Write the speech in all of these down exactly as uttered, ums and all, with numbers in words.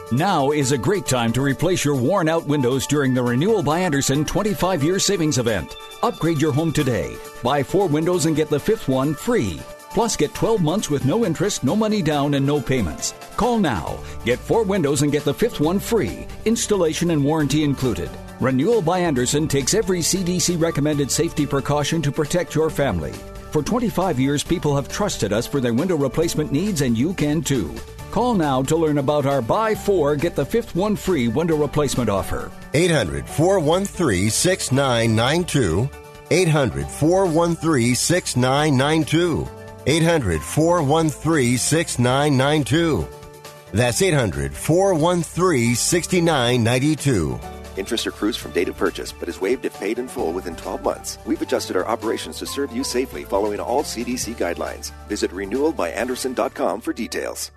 Now is a great time to replace your worn-out windows during the Renewal by Andersen twenty-five year savings event. Upgrade your home today. Buy four windows and get the fifth one free. Plus, get twelve months with no interest, no money down, and no payments. Call now. Get four windows and get the fifth one free. Installation and warranty included. Renewal by Andersen takes every C D C-recommended safety precaution to protect your family. For twenty-five years, people have trusted us for their window replacement needs, and you can too. Call now to learn about our buy four, get the fifth one free window replacement offer. eight hundred, four one three, six nine nine two. eight hundred, four one three, six nine nine two. eight hundred, four one three, six nine nine two. That's eight hundred, four one three, six nine nine two. Interest accrues from date of purchase, but is waived if paid in full within twelve months. We've adjusted our operations to serve you safely following all C D C guidelines. Visit renewal by andersen dot com for details.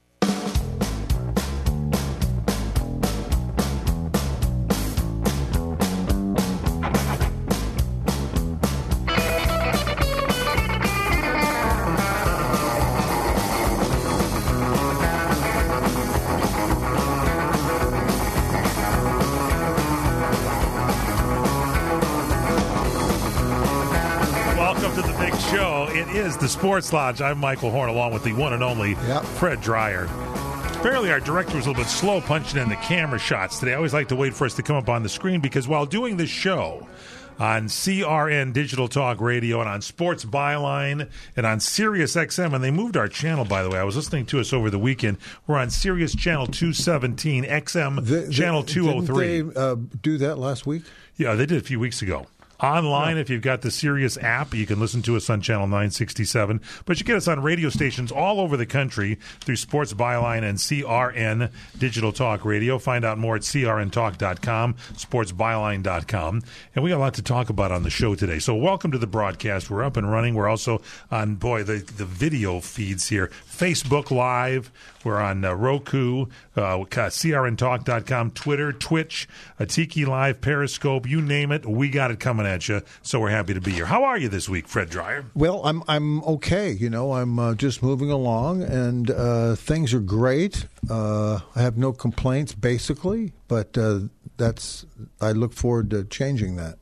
Is the Sports Lodge. I'm Michael Horn, along with the one and only yep. Fred Dreyer. Apparently, our director was a little bit slow punching in the camera shots today. I always like to wait for us to come up on the screen because while doing this show on C R N Digital Talk Radio and on Sports Byline and on Sirius X M, and they moved our channel, by the way. I was listening to us over the weekend. We're on Sirius Channel two seventeen, X M the, the, Channel two oh three. Didn't they uh, do that last week? Yeah, they did a few weeks ago. Online, if you've got the Sirius app, you can listen to us on Channel nine sixty-seven. But you get us on radio stations all over the country through Sports Byline and C R N Digital Talk Radio. Find out more at C R N talk dot com, sports byline dot com. And we got a lot to talk about on the show today. So welcome to the broadcast. We're up and running. We're also on, boy, the, the video feeds here. Facebook Live. We're on uh, Roku, uh, C R N talk dot com, Twitter, Twitch, uh, Tiki Live, Periscope, you name it. We got it coming at you, so we're happy to be here. How are you this week, Fred Dreyer? Well, I'm I'm okay. You know, I'm uh, just moving along, and uh, things are great. Uh, I have no complaints, basically, but uh, that's I look forward to changing that.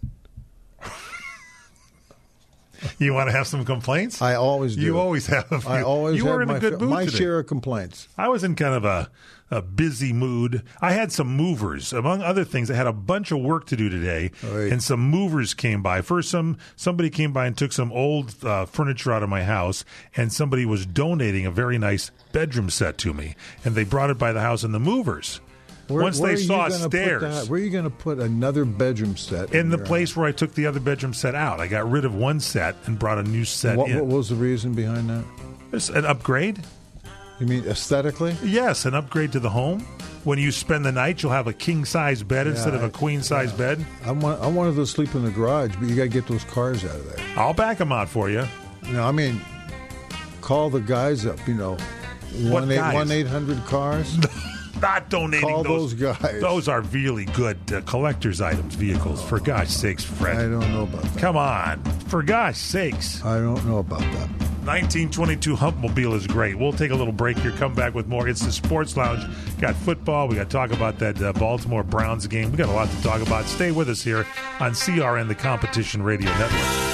You want to have some complaints? I always do. You always have. I always you have were in my, a good mood my today. share of complaints. I was in kind of a, a busy mood. I had some movers. Among other things, I had a bunch of work to do today, right. And some movers came by. First, some somebody came by and took some old uh, furniture out of my house, and somebody was donating a very nice bedroom set to me, and they brought it by the house, and the movers... Where, Once where they saw stairs. That, where are you going to put another bedroom set? In, in the your place house? where I took the other bedroom set out. I got rid of one set and brought a new set what, in. What was the reason behind that? It's an upgrade. You mean aesthetically? Yes, an upgrade to the home. When you spend the night, you'll have a king-size bed yeah, instead of a queen-size yeah. bed. I want, I wanted to sleep in the garage, but you got to get those cars out of there. I'll back them out for you. No, I mean, call the guys up, you know. What guys? one eight hundred cars Not donating Call those, those guys. Those are really good uh, collector's items, vehicles. For gosh sakes, Fred. I don't know about that. Come on. For gosh sakes. I don't know about that. nineteen twenty-two Humpmobile is great. We'll take a little break here, come back with more. It's the Sports Lounge. Got football. We got to talk about that uh, Baltimore Browns game. We got a lot to talk about. Stay with us here on C R N, the Competition Radio Network.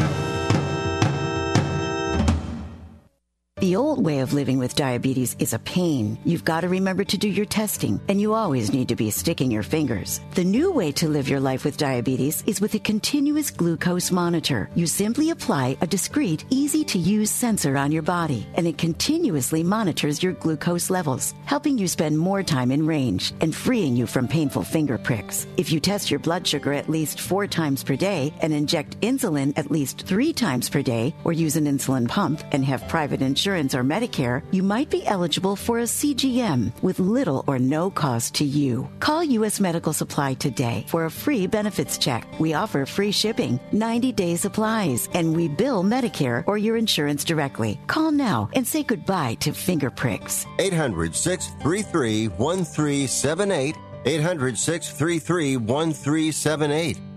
The old way of living with diabetes is a pain. You've got to remember to do your testing, and you always need to be sticking your fingers. The new way to live your life with diabetes is with a continuous glucose monitor. You simply apply a discreet, easy-to-use sensor on your body, and it continuously monitors your glucose levels, helping you spend more time in range and freeing you from painful finger pricks. If you test your blood sugar at least four times per day and inject insulin at least three times per day, or use an insulin pump and have private insurance or Medicare, you might be eligible for a C G M with little or no cost to you. Call U S Medical Supply today for a free benefits check. We offer free shipping, ninety-day supplies, and we bill Medicare or your insurance directly. Call now and say goodbye to finger pricks. eight hundred, six three three, one three seven eight. eight hundred, six three three, one three seven eight.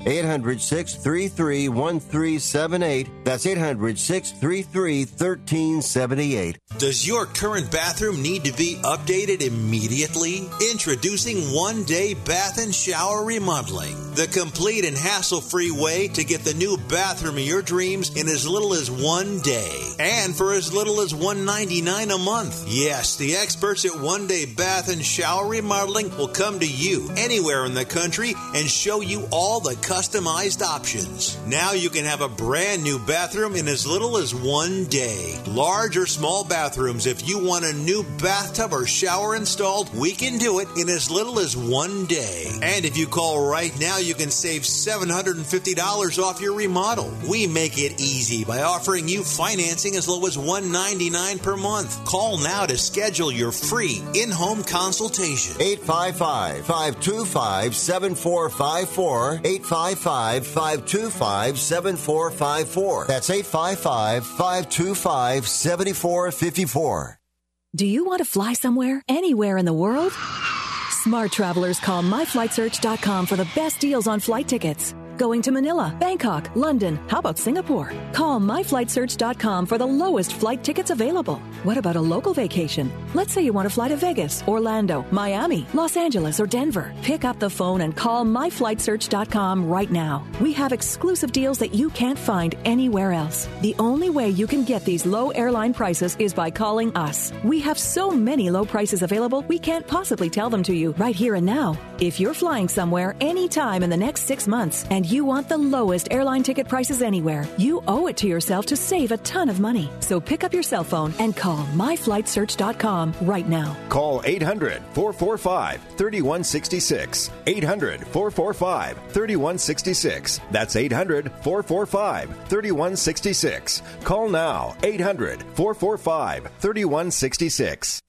eight hundred, six three three, one three seven eight. That's eight hundred, six three three, one three seven eight. Does your current bathroom need to be updated immediately? Introducing One Day Bath and Shower Remodeling, the complete and hassle-free way to get the new bathroom of your dreams in as little as one day, and for as little as one hundred ninety-nine dollars a month. Yes, the experts at One Day Bath and Shower Remodeling will come to you anywhere in the country and show you all the customized options. Now you can have a brand new bathroom in as little as one day. Large or small bathrooms, if you want a new bathtub or shower installed, we can do it in as little as one day. And if you call right now, you can save seven hundred fifty dollars off your remodel. We make it easy by offering you financing as low as one hundred ninety-nine dollars per month. Call now to schedule your free in-home consultation. eight five five, five two five, seven four five four. eight five five, five two five, seven four five four. That's eight five five, five two five, seven four five four. Do you want to fly somewhere, anywhere in the world? Smart travelers call my flight search dot com for the best deals on flight tickets. Going to Manila, Bangkok, London, how about Singapore? Call my flight search dot com for the lowest flight tickets available. What about a local vacation? Let's say you want to fly to Vegas, Orlando, Miami, Los Angeles, or Denver. Pick up the phone and call my flight search dot com right now. We have exclusive deals that you can't find anywhere else. The only way you can get these low airline prices is by calling us. We have so many low prices available, we can't possibly tell them to you right here and now. If you're flying somewhere anytime in the next six months and you want the lowest airline ticket prices anywhere, you owe it to yourself to save a ton of money. So pick up your cell phone and call my flight search dot com right now. Call eight hundred, four four five, three one six six. eight hundred, four four five, three one six six. That's eight hundred, four four five, three one six six. Call now. eight hundred, four four five, three one six six.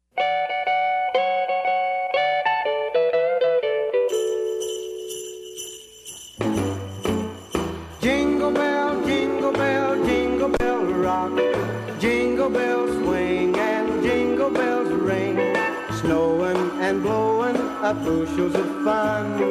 Jingle bell, jingle bell, jingle bell rock. Jingle bells swing and jingle bells ring. Snowing and blowing up bushels of fun.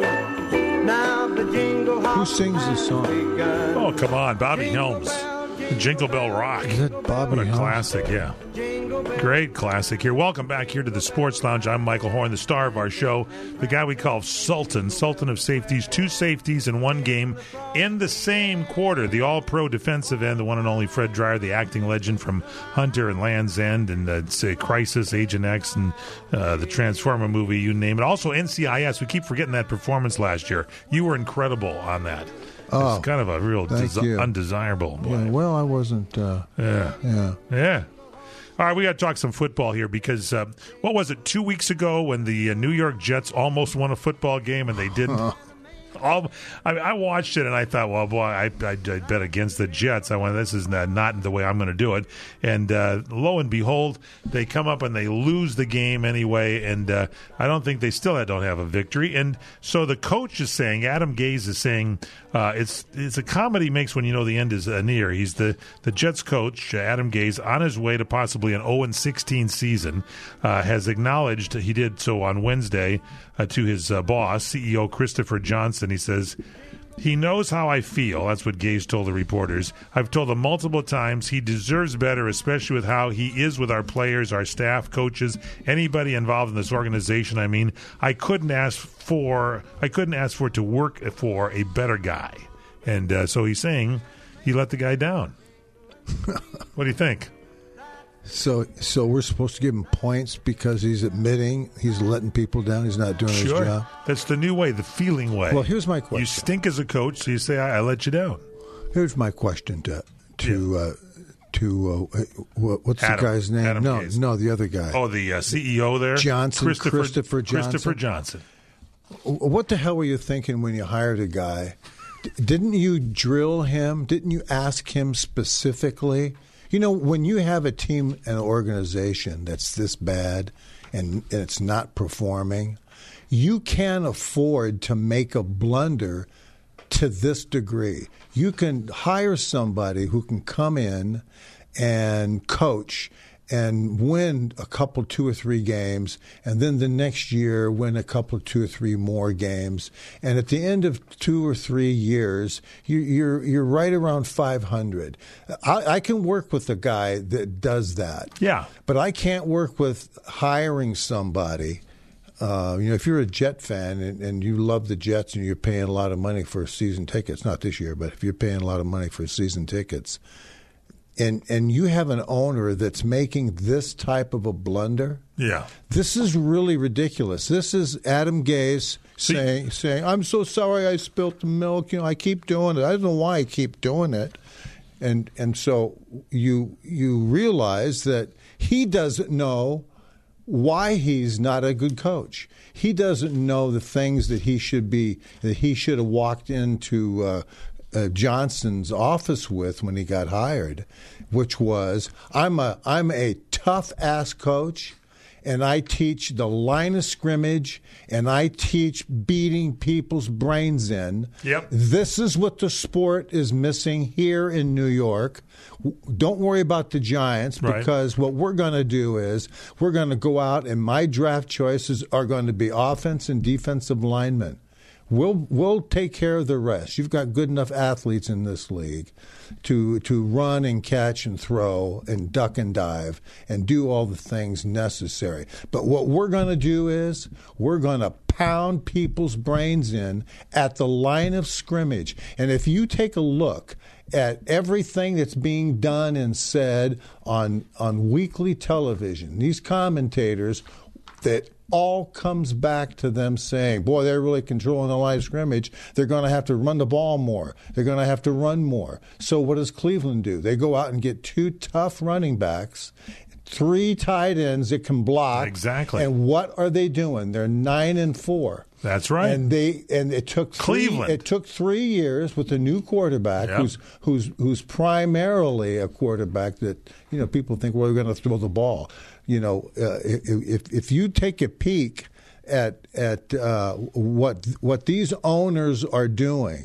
Now the jingle hop. Who sings this song? Begun. Oh, come on, Bobby Helms. Jingle Bell Rock. Is that Bobby What a Helms? classic, yeah. Great classic here. Welcome back here to the Sports Lounge. I'm Michael Horn, the star of our show, the guy we call Sultan, Sultan of safeties, two safeties in one game in the same quarter. The all-pro defensive end, the one and only Fred Dreyer, the acting legend from Hunter and Land's End and uh, say Crisis, Agent X, and uh, the Transformer movie, you name it. Also N C I S. We keep forgetting that performance last year. You were incredible on that. Oh, it's kind of a real desi- undesirable. Boy. Yeah, well, I wasn't. Uh, Yeah. yeah. Yeah. All right, we got to talk some football here because, uh, what was it, two weeks ago when the uh, New York Jets almost won a football game and they didn't? Uh. All, I, I watched it and I thought, well, boy, I, I, I bet against the Jets. I went, this is not, not the way I'm going to do it. And uh, lo and behold, they come up and they lose the game anyway. And uh, I don't think they still don't have a victory. And so the coach is saying, Adam Gase is saying, uh, it's it's a comedy makes when you know the end is uh, near. He's the, the Jets coach, uh, Adam Gase, on his way to possibly an oh and sixteen season, uh, has acknowledged he did so on Wednesday uh, to his uh, boss, C E O Christopher Johnson. He says, he knows how I feel. That's what Gase told the reporters. I've told him multiple times he deserves better, especially with how he is with our players, our staff, coaches, anybody involved in this organization. I mean, I couldn't ask for I couldn't ask for it to work for a better guy. And uh, so he's saying he let the guy down. What do you think? So, so we're supposed to give him points because he's admitting he's letting people down. He's not doing Sure. his job. That's the new way, the feeling way. Well, here's my question. You stink as a coach, so you say, I, I let you down. Here's my question to to uh, to uh, what, what's Adam. the guy's name? Adam no, Gase. no, the other guy. Oh, the uh, C E O there? Johnson, Christopher, Christopher Johnson. Christopher Johnson. What the hell were you thinking when you hired a guy? D- didn't you drill him? Didn't you ask him specifically? You know, when you have a team and organization that's this bad and, and it's not performing, you can't afford to make a blunder to this degree. You can hire somebody who can come in and coach and win a couple, two or three games, and then the next year win a couple, two or three more games, and at the end of two or three years, you, you're you're right around five hundred. I, I can work with a guy that does that. Yeah, but I can't work with hiring somebody. Uh, you know, if you're a Jet fan and, and you love the Jets and you're paying a lot of money for season tickets, not this year, but if you're paying a lot of money for season tickets. And and you have an owner that's making this type of a blunder. Yeah, this is really ridiculous. This is Adam Gase See, saying saying I'm so sorry I spilt the milk. You know, I keep doing it. I don't know why I keep doing it. And and so you you realize that he doesn't know why he's not a good coach. He doesn't know the things that he should be that he should have walked into. Uh, Uh, Johnson's office with when he got hired, which was I'm a I'm a tough ass coach, and I teach the line of scrimmage, and I teach beating people's brains in. Yep. This is what the sport is missing here in New York. Don't worry about the Giants, because right. what we're going to do is we're going to go out, and my draft choices are going to be offense and defensive linemen. We'll we'll take care of the rest. You've got good enough athletes in this league to to run and catch and throw and duck and dive and do all the things necessary. But what we're going to do is we're going to pound people's brains in at the line of scrimmage. And if you take a look at everything that's being done and said on on weekly television, these commentators that all comes back to them saying, boy, they're really controlling the line of scrimmage. They're going to have to run the ball more. They're going to have to run more. So what does Cleveland do? They go out and get two tough running backs, three tight ends that can block. Exactly. And what are they doing? They're nine and four. That's right. And they and it took three, Cleveland. It took three years with a new quarterback yep. who's who's who's primarily a quarterback that, you know, people think, well, we're going to throw the ball. You know, uh, if if you take a peek at at uh, what what these owners are doing,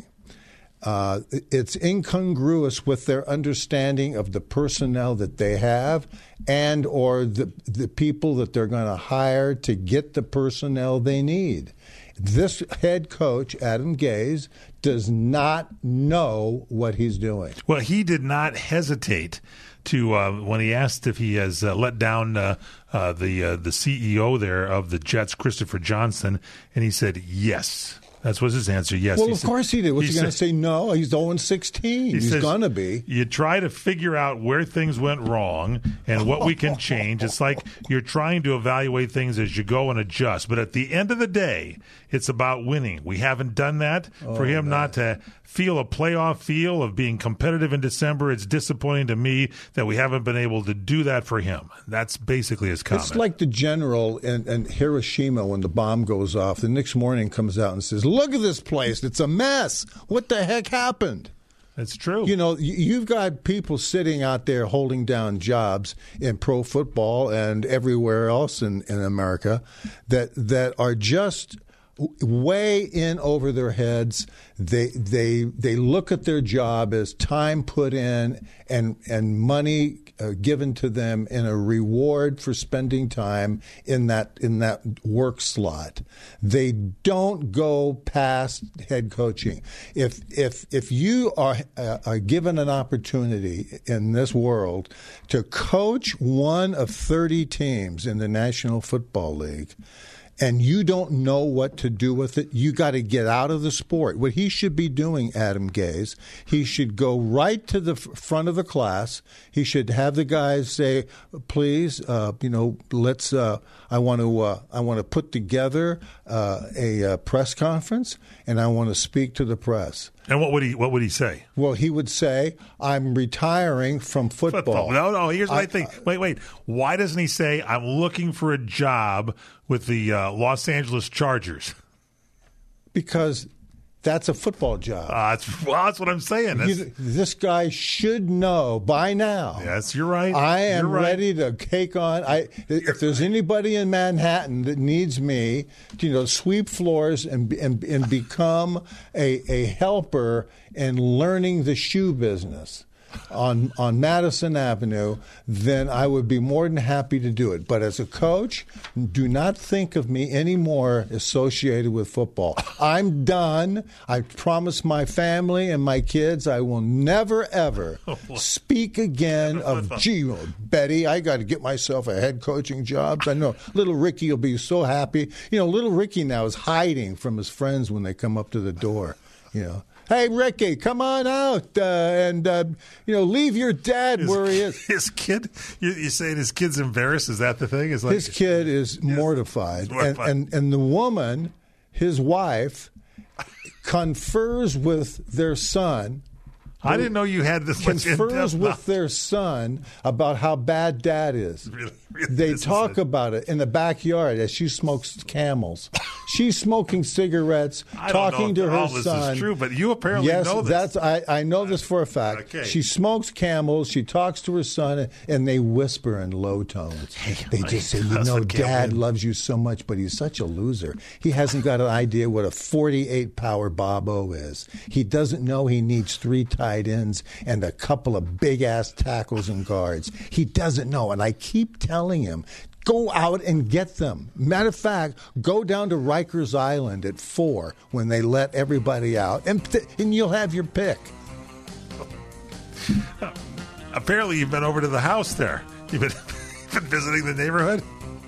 uh, it's incongruous with their understanding of the personnel that they have and or the the people that they're going to hire to get the personnel they need. This head coach, Adam Gase, does not know what he's doing. Well, he did not hesitate to uh, when he asked if he has uh, let down uh, uh, the uh, the C E O there of the Jets, Christopher Johnson, and he said yes. That was his answer, yes. Well, he of said, course he did. What's he he, going to say? No, he's oh and sixteen. He he's says, going to be. You try to figure out where things went wrong and what we can change. It's like you're trying to evaluate things as you go and adjust. But at the end of the day, it's about winning. We haven't done that. Oh, For him no. not to feel a playoff feel of being competitive in December, it's disappointing to me that we haven't been able to do that for him. That's basically his comment. It's like the general in, in Hiroshima when the bomb goes off. The next morning comes out and says, look at this place. It's a mess. What the heck happened? It's true. You know, you've got people sitting out there holding down jobs in pro football and everywhere else in, in America that that are just way in over their heads. They they they look at their job as time put in and and money uh, given to them in a reward for spending time in that in that work slot. They don't go past head coaching. If if if you are uh, are given an opportunity in this world to coach one of thirty teams in the National Football League, and you don't know what to do with it, you got to get out of the sport. What he should be doing, Adam Gase, he should go right to the f- front of the class. He should have the guys say, "Please, uh, you know, let's. Uh, I want to. Uh, I want to put together uh, a uh, press conference, and I want to speak to the press." And what would he what would he say? Well, he would say, I'm retiring from football. football. No, no, here's what I, I think. Wait, wait. Why doesn't he say, I'm looking for a job with the uh, Los Angeles Chargers? Because that's a football job. Uh, that's, well, that's what I'm saying. That's, You, this guy should know by now. yes, you're right. I am You're right. ready to take on. I if there's anybody in Manhattan that needs me, to, you know, sweep floors and and and become a a helper in learning the shoe business. on on Madison Avenue, then I would be more than happy to do it. But as a coach, do not think of me anymore associated with football. I'm done. I promise my family and my kids I will never, ever speak again of, gee, Betty, I got to get myself a head coaching job. I know little Ricky will be so happy. You know, little Ricky now is hiding from his friends when they come up to the door, you know. Hey, Ricky, come on out uh, and, uh, you know, leave your dad his, where he is. His kid, you, you're saying his kid's embarrassed? Is that the thing? Is like, his kid is mortified. mortified. And, and, and the woman, his wife, confers with their son. I didn't know you had this much confers in-depth with their son about how bad dad is. Really, really, they this talk is a- about it in the backyard as she smokes Camels. She's smoking cigarettes, I talking don't know to if her all this son. is true, but you apparently yes, know this. that's I, I know this for a fact. Okay. She smokes Camels. She talks to her son, and they whisper in low tones. They just say, "You know, husband can't Dad win." loves you so much, but he's such a loser. He hasn't got an idea what a forty-eight power Bob-O is. He doesn't know he needs three tight ends and a couple of big-ass tackles and guards. He doesn't know, and I keep telling him, go out and get them. Matter of fact, go down to Rikers Island at four when they let everybody out, and, and you'll have your pick. Apparently, you've been over to the house there. You've been, been visiting the neighborhood.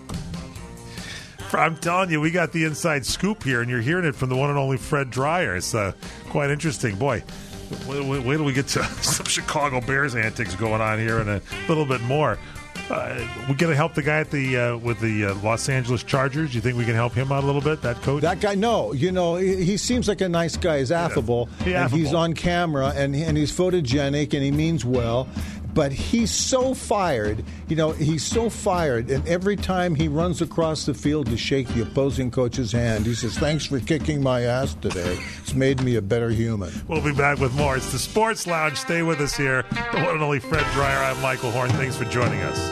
I'm telling you, we got the inside scoop here, and you're hearing it from the one and only Fred Dreyer. It's uh, quite interesting. Boy, wait, wait, wait till we get to some Chicago Bears antics going on here and a little bit more. Uh, we going to help the guy at the uh, with the uh, Los Angeles Chargers. You think we can help him out a little bit, that coach? That guy, no. You know, he, he seems like a nice guy. He's affable. He and affable. he's on camera, and, and he's photogenic, and he means well. But he's so fired. You know, he's so fired. And every time he runs across the field to shake the opposing coach's hand, he says, thanks for kicking my ass today. It's made me a better human. We'll be back with more. It's the Sports Lounge. Stay with us here. The one and only Fred Dreyer. I'm Michael Horn. Thanks for joining us.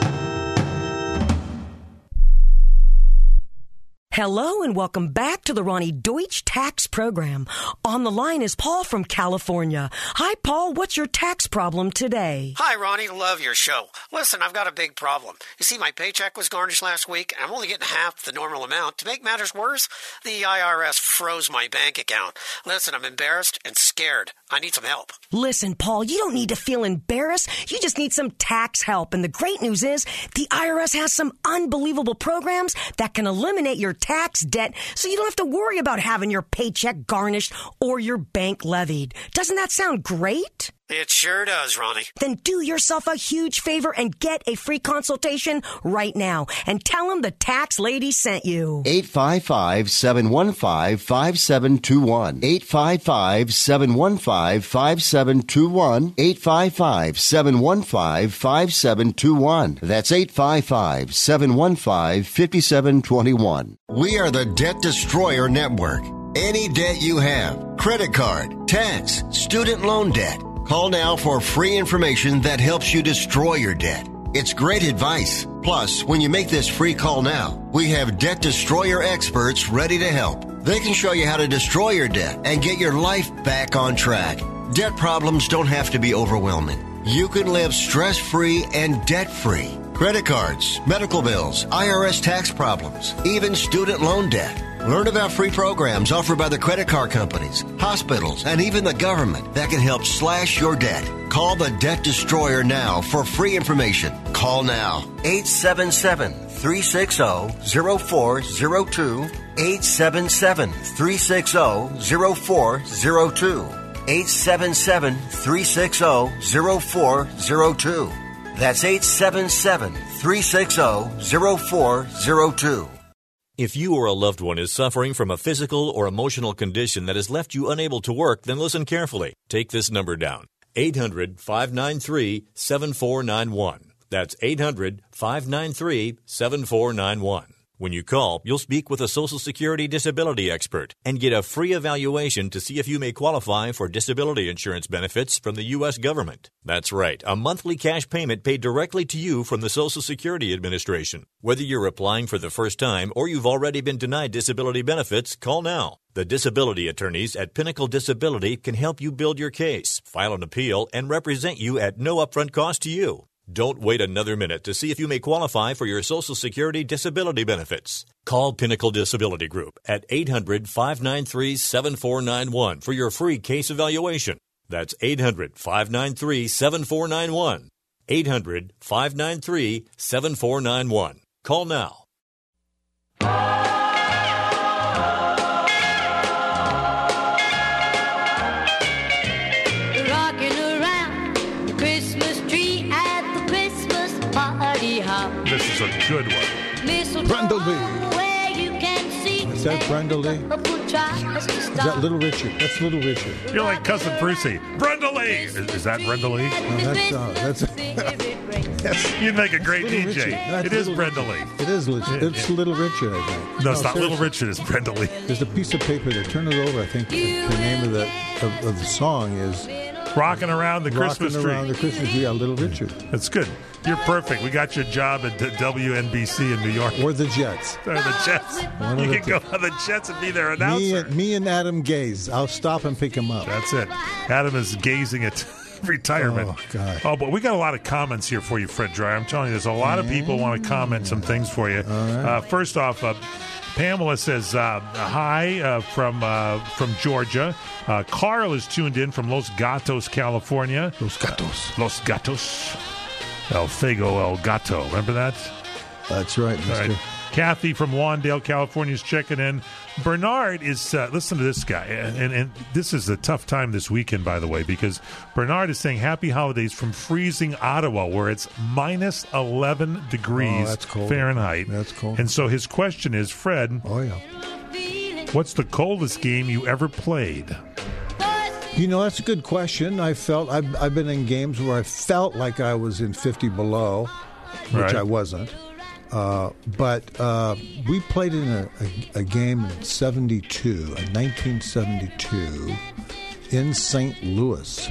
Hello and welcome back to the Ronnie Deutsch Tax Program. On the line is Paul from California. Hi, Paul. What's your tax problem today? Hi, Ronnie. Love your show. Listen, I've got a big problem. You see, my paycheck was garnished last week, and I'm only getting half the normal amount. To make matters worse, the I R S froze my bank account. Listen, I'm embarrassed and scared. I need some help. Listen, Paul, you don't need to feel embarrassed. You just need some tax help. And the great news is the I R S has some unbelievable programs that can eliminate your tax debt so you don't have to worry about having your paycheck garnished or your bank levied. Doesn't that sound great? It sure does, Ronnie. Then do yourself a huge favor and get a free consultation right now and tell them the tax lady sent you. eight five five, seven one five, five seven two one. eight five five, seven one five, five seven two one. eight five five, seven one five, five seven two one. That's eight five five, seven one five, five seven two one. We are the Debt Destroyer Network. Any debt you have, credit card, tax, student loan debt, call now for free information that helps you destroy your debt. It's great advice. Plus, when you make this free call now, we have Debt Destroyer experts ready to help. They can show you how to destroy your debt and get your life back on track. Debt problems don't have to be overwhelming. You can live stress-free and debt-free. Credit cards, medical bills, I R S tax problems, even student loan debt. Learn about free programs offered by the credit card companies, hospitals, and even the government that can help slash your debt. Call the Debt Destroyer now for free information. Call now. eight seven seven, three six zero, zero four zero two. eight seven seven, three six zero, zero four zero two. eight seven seven, three six zero, zero four zero two. That's eight seven seven, three six zero, zero four zero two. If you or a loved one is suffering from a physical or emotional condition that has left you unable to work, then listen carefully. Take this number down. eight hundred, five nine three, seven four nine one. That's eight hundred, five nine three, seven four nine one. When you call, you'll speak with a Social Security disability expert and get a free evaluation to see if you may qualify for disability insurance benefits from the U S government. That's right, a monthly cash payment paid directly to you from the Social Security Administration. Whether you're applying for the first time or you've already been denied disability benefits, call now. The disability attorneys at Pinnacle Disability can help you build your case, file an appeal, and represent you at no upfront cost to you. Don't wait another minute to see if you may qualify for your Social Security disability benefits. Call Pinnacle Disability Group at eight hundred, five nine three, seven four nine one for your free case evaluation. That's eight hundred, five nine three, seven four nine one. eight hundred, five nine three, seven four nine one. Call now. This is a good one. Brenda Lee. Is that Brenda Lee? Is that Little Richard? That's Little Richard. You're like Cousin Brucey. Brenda Lee. Is, is that Brenda Lee? No, that's, uh, that's, that's You'd make a great D J. It is Brenda Lee. It is. Li- it's Little Richard, I think. No, it's no, not seriously. Little Richard. It's Brenda Lee. There's a piece of paper there. Turn it over. I think the, the name of the of, of the song is Rocking Around the Christmas Rocking Tree. Around the Christmas Tree. Yeah, Little Richard. That's good. You're perfect. We got your job at W N B C in New York. Or the Jets. Or the Jets. One you the can go on the Jets and be their announcer. Me and, me and Adam Gaze. I'll stop and pick him up. That's it. Adam is gazing at retirement. Oh, God. Oh, but we got a lot of comments here for you, Fred Dreyer. I'm telling you, there's a lot of people want to comment some things for you. Right. Uh, first off, uh, Pamela says, uh, hi uh, from uh, from Georgia. Uh, Carl is tuned in from Los Gatos, California. Los Gatos. Los Gatos. El Fuego El Gato. Remember that? That's right, mister Right. Kathy from Wandale, California is checking in. Bernard is, uh, listen to this guy, and, and, and this is a tough time this weekend, by the way, because Bernard is saying happy holidays from freezing Ottawa, where it's minus eleven degrees oh, that's cold. Fahrenheit. That's cold. And so his question is, Fred, oh, yeah. what's the coldest game you ever played? You know, that's a good question. I felt I've, I've been in games where I felt like I was in fifty below, which right. I wasn't. Uh, but uh, we played in a, a, a game in seventy-two, in nineteen seventy-two, in Saint Louis.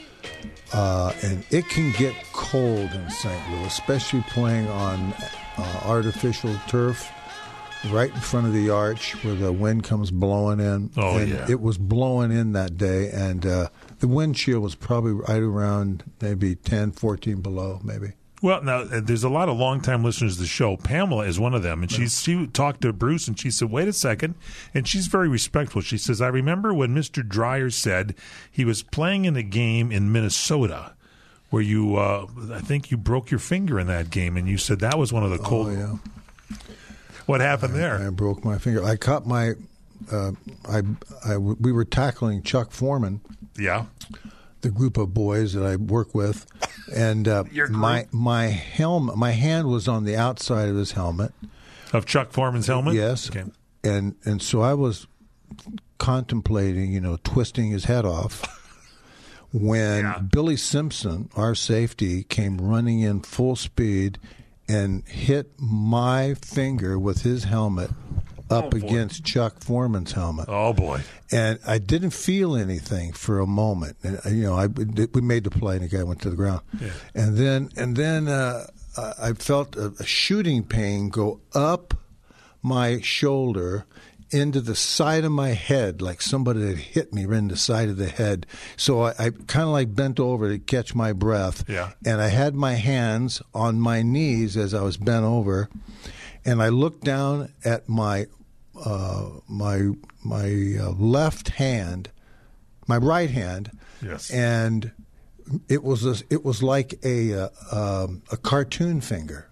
Uh, and it can get cold in Saint Louis, especially playing on uh, artificial turf right in front of the arch where the wind comes blowing in. Oh, and yeah. It was blowing in that day, and uh, the wind chill was probably right around maybe ten, fourteen below, maybe. Well, now, there's a lot of longtime listeners to the show. Pamela is one of them, and she's, she talked to Bruce, and she said, wait a second, and she's very respectful. She says, I remember when Mister Dreyer said he was playing in a game in Minnesota where you, uh, I think you broke your finger in that game, and you said that was one of the cold. Oh, yeah. What happened I, there? I broke my finger. I caught my, uh, I, I, we were tackling Chuck Foreman. Yeah. The group of boys that I work with, and uh, my my helmet, my hand was on the outside of his helmet, of Chuck Foreman's helmet. Yes, okay. and and so I was contemplating, you know, twisting his head off when yeah. Billy Simpson, our safety, came running in full speed and hit my finger with his helmet up oh, against Chuck Foreman's helmet. Oh, boy. And I didn't feel anything for a moment. And, you know, I, we made the play, and the guy went to the ground. Yeah. And then and then uh, I felt a, a shooting pain go up my shoulder into the side of my head, like somebody had hit me right in the side of the head. So I, I kind of like bent over to catch my breath. Yeah. And I had my hands on my knees as I was bent over. And I looked down at my uh, my my uh, left hand, my right hand, yes, and it was a, it was like a uh, um, a cartoon finger.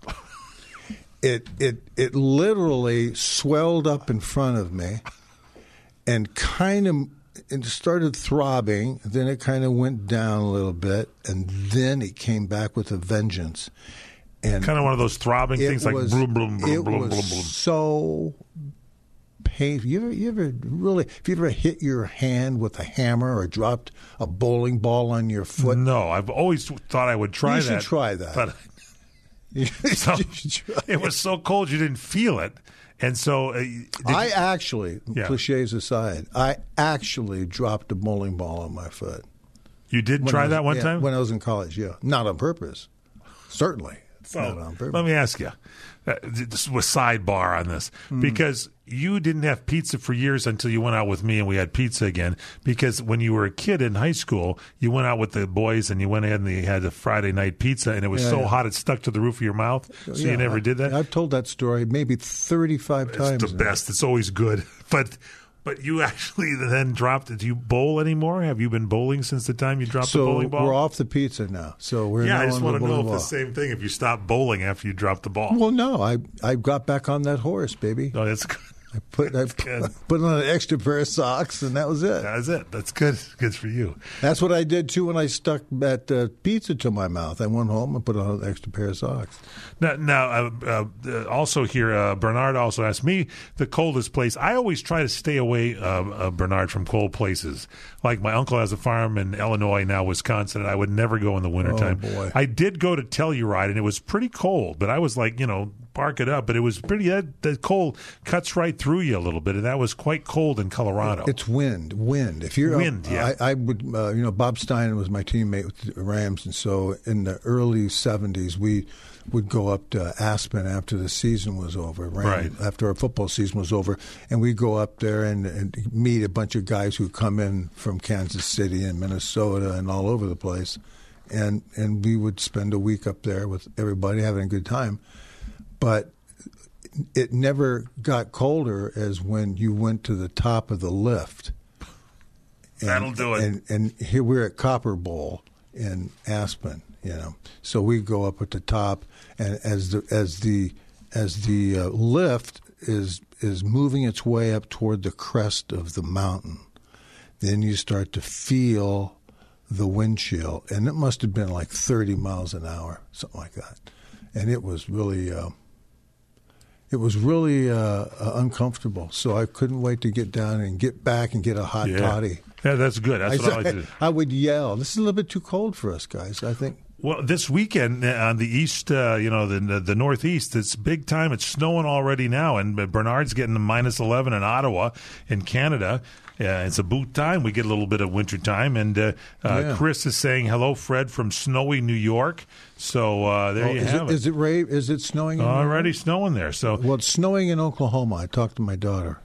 It it it literally swelled up in front of me, and kind of it started throbbing. Then it kind of went down a little bit, and then it came back with a vengeance. And kind of one of those throbbing things, was, like bloom, bloom, bloom, it bloom, was bloom, bloom. So painful. You ever, you ever really? If you ever hit your hand with a hammer or dropped a bowling ball on your foot? No, I've always thought I would try you that. You should try that. But So it was so cold you didn't feel it. And so uh, I you, actually, yeah. cliches aside, I actually dropped a bowling ball on my foot. You did when try was, that one yeah, time? When I was in college, yeah. Not on purpose. Certainly. So not on purpose. let me ask you, uh, this was sidebar on this, mm. because you didn't have pizza for years until you went out with me and we had pizza again. Because when you were a kid in high school, you went out with the boys and you went ahead and you had a Friday night pizza, and it was yeah, so yeah. hot it stuck to the roof of your mouth. So yeah, you never I, did that? I've told that story maybe thirty-five it's times. It's the now. best. It's always good. But but you actually then dropped it. Do you bowl anymore? Have you been bowling since the time you dropped so the bowling ball? We're off the pizza now. So we're yeah. now I just on want the to know if ball. the same thing. If you stopped bowling after you dropped the ball. Well, no. I I got back on that horse, baby. Oh, that's good. I put I put on an extra pair of socks, and that was it. That was it. That's good. Good for you. That's what I did too when I stuck that uh, pizza to my mouth. I went home and put on an extra pair of socks. Now, now uh, uh, also here, uh, Bernard also asked me the coldest place. I always try to stay away, uh, uh, Bernard, from cold places. Like my uncle has a farm in Illinois, now Wisconsin, and I would never go in the wintertime. Oh, boy. I did go to Telluride, and it was pretty cold, but I was like, you know, bark it up. But it was pretty, that, that cold cuts right through you a little bit, and that was quite cold in Colorado. It's wind, wind. If you're wind, up, yeah. I, I would, uh, you know, Bob Stein was my teammate with the Rams, and so in the early seventies, we would go up to Aspen after the season was over, right? After our football season was over, and we'd go up there and, and meet a bunch of guys who come in from Kansas City and Minnesota and all over the place, and and we would spend a week up there with everybody having a good time, but it never got colder as when you went to the top of the lift. And, That'll do it. And, and here we're at Copper Bowl in Aspen, you know. So we go up at the top, and as the as the as the uh, lift is is moving its way up toward the crest of the mountain, then you start to feel the wind chill, and it must have been like thirty miles an hour, something like that, and it was really. Uh, It was really uh, uh, uncomfortable, so I couldn't wait to get down and get back and get a hot yeah. toddy. Yeah, that's good. That's I, what I like to do. I would yell. This is a little bit too cold for us, guys, I think. Well, this weekend on the east, uh, you know, the, the the northeast, it's big time. It's snowing already now, and Bernard's getting the minus eleven in Ottawa, in Canada. Yeah, it's a boot time. We get a little bit of winter time, and uh, uh, yeah. Chris is saying hello, Fred, from snowy New York. So uh, there oh, you is have it, it. Is it Ray? Is it snowing? In already snowing there? So well, it's snowing in Oklahoma. I talked to my daughter.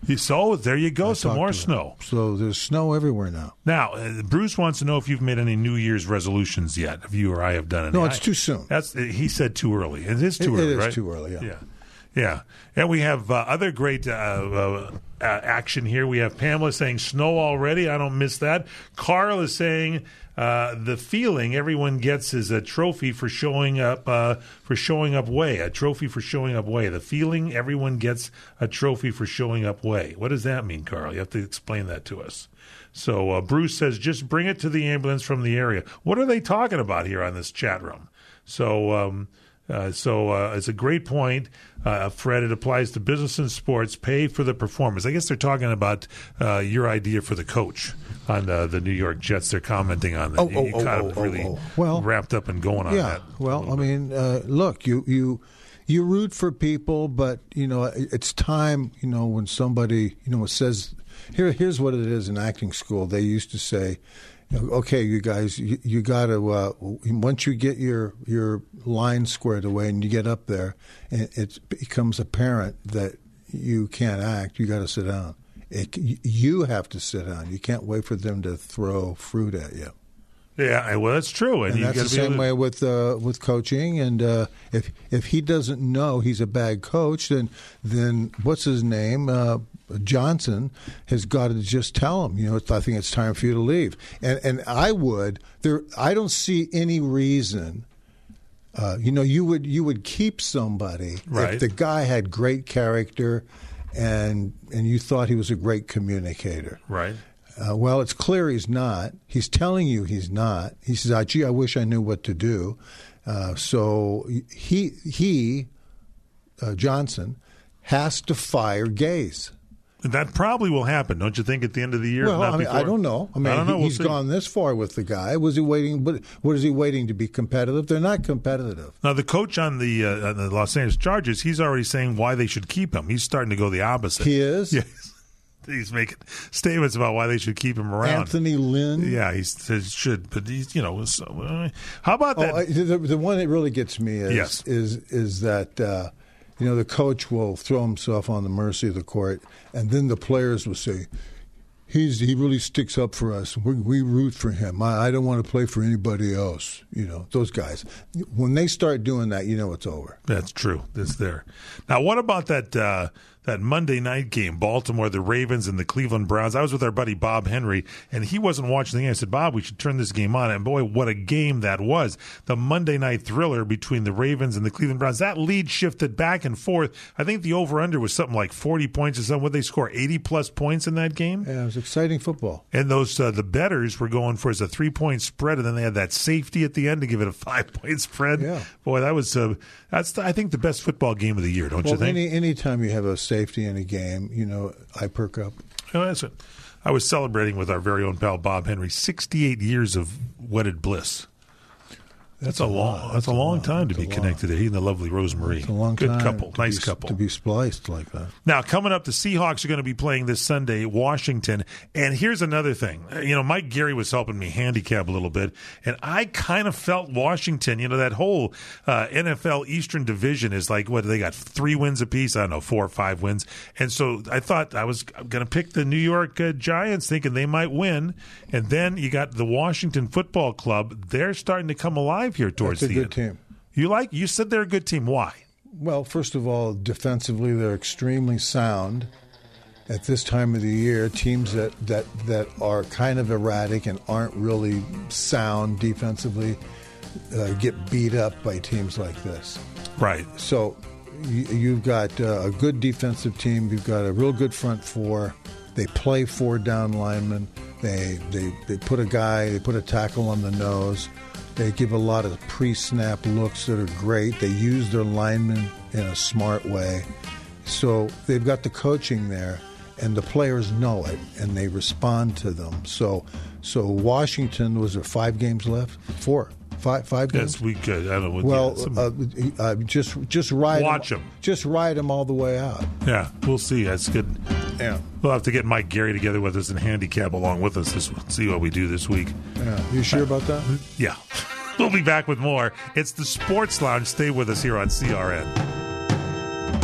So there you go, I some more snow. So there's snow everywhere now. Now, uh, Bruce wants to know if you've made any New Year's resolutions yet. If you or I have done any. No, it's I, too soon. That's he said too early. It is too it, early, it is right? too early. Yeah. Yeah. Yeah, and we have uh, other great uh, uh, uh, action here. We have Pamela saying snow already. I don't miss that. Carl is saying uh, the feeling everyone gets is a trophy for showing up uh, for showing up way. A trophy for showing up way. The feeling everyone gets a trophy for showing up way. What does that mean, Carl? You have to explain that to us. So uh, Bruce says just bring it to the ambulance from the area. What are they talking about here on this chat room? So. Um, Uh, so uh, it's a great point, uh, Fred. It applies to business and sports. Pay for the performance. I guess they're talking about uh, your idea for the coach on uh, the New York Jets. They're commenting on that. Oh, you, you oh, kind oh, of oh, really oh. Well, wrapped up and going on yeah, that. Well, I mean, uh, look, you you you root for people, but you know it's time. You know when somebody you know says here. Here's what it is in acting school. They used to say. Okay, you guys, you, you got to uh, once you get your your line squared away and you get up there, and it becomes apparent that you can't act. You got to sit down. It, you have to sit down. You can't wait for them to throw fruit at you. Yeah, well, that's true, and, and you that's the same to... way with uh, with coaching. And uh, if if he doesn't know he's a bad coach, then then what's his name? Uh, Johnson has got to just tell him, you know, I think it's time for you to leave. And and I would there. I don't see any reason. Uh, you know, you would you would keep somebody right. if the guy had great character, and and you thought he was a great communicator. Right. Uh, well, it's clear he's not. He's telling you he's not. He says, oh, "Gee, I wish I knew what to do." Uh, so he he uh, Johnson has to fire Gase. That probably will happen, don't you think, at the end of the year? Well, Not I mean, before? I don't know. I mean, I don't know. he, We'll he's see. gone this far with the guy. Was he waiting? But what is he waiting to be competitive? They're not competitive. Now, the coach on the, uh, on the Los Angeles Chargers, he's already saying why they should keep him. He's starting to go the opposite. He is? Yes. He's making statements about why they should keep him around. Anthony Lynn? Yeah, he says should, but he's, you know, so, uh, how about that? Oh, I, the, the one that really gets me is Yes. is is that uh, you know, the coach will throw himself on the mercy of the court, and then the players will say, "He's he really sticks up for us. We, we root for him. I, I don't want to play for anybody else." You know, those guys. When they start doing that, you know it's over. That's true. That's there. Now, what about that uh, that Monday night game, Baltimore, the Ravens, and the Cleveland Browns? I was with our buddy Bob Henry, and he wasn't watching the game. I said, Bob, we should turn this game on. And boy, what a game that was. The Monday night thriller between the Ravens and the Cleveland Browns. That lead shifted back and forth. I think the over-under was something like forty points or something. Would they score eighty-plus points in that game? Yeah, it was exciting football. And those uh, the bettors were going for as a three-point spread, and then they had that safety at the end to give it a five-point spread. Yeah. Boy, that was uh, that's the, I think the best football game of the year, don't well, you think? Any any time you have a safety in a game, you know, I perk up. Oh, that's it. I was celebrating with our very own pal Bob Henry, sixty-eight years of wedded bliss. That's, that's a long. That's, that's a long, long time to be connected to. He and the lovely Rosemarie. It's a long Good time. couple, to nice be, couple to be spliced like that. Now, coming up, the Seahawks are going to be playing this Sunday, Washington. And here's another thing. You know, Mike Gary was helping me handicap a little bit, and I kind of felt Washington. You know, that whole uh, N F L Eastern Division is like, what, they got three wins apiece? I don't know, four or five wins. And so I thought I was going to pick the New York uh, Giants, thinking they might win. And then you got the Washington Football Club. They're starting to come alive here towards That's a the good end. team. You like? You said they're a good team. Why? Well, first of all, defensively, they're extremely sound. At this time of the year, teams that, that, that are kind of erratic and aren't really sound defensively uh, get beat up by teams like this. Right. So you, you've got uh, a good defensive team. You've got a real good front four. They play four down linemen. They, they, they put a guy, they put a tackle on the nose. They give a lot of pre-snap looks that are great. They use their linemen in a smart way. So they've got the coaching there, and the players know it, and they respond to them. So so Washington, was there five games left? Four. Five, five games? Yes, we could. I don't know. Well, yeah, some, uh, uh, just just ride watch them. them. Just ride them all the way out. Yeah, we'll see. That's good. Yeah. We'll have to get Mike Gary together with us and handicap along with us this see what we do this week. Yeah. You sure about that? Yeah. We'll be back with more. It's the Sports Lounge. Stay with us here on C R N.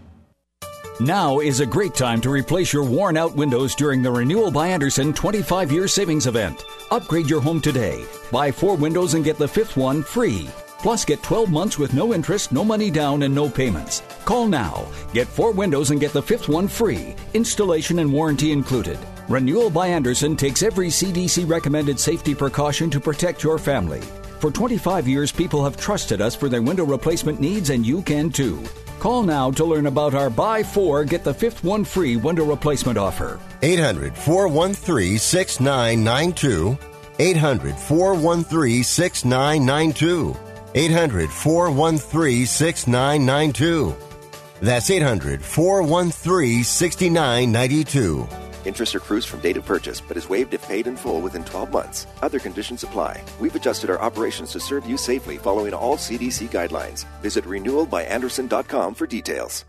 Now is a great time to replace your worn-out windows during the Renewal by Andersen twenty-five year savings event. Upgrade your home today. Buy four windows and get the fifth one free. Plus, get twelve months with no interest, no money down, and no payments. Call now. Get four windows and get the fifth one free. Installation and warranty included. Renewal by Andersen takes every C D C-recommended safety precaution to protect your family. For twenty-five years, people have trusted us for their window replacement needs, and you can too. Call now to learn about our buy four, get the fifth one free window replacement offer. eight hundred, four one three, six nine nine two. eight hundred, four one three, six nine nine two. eight hundred, four one three, six nine nine two. That's eight hundred, four one three, six nine nine two. Interest accrues from date of purchase, but is waived if paid in full within twelve months. Other conditions apply. We've adjusted our operations to serve you safely following all C D C guidelines. Visit renewal by andersen dot com for details.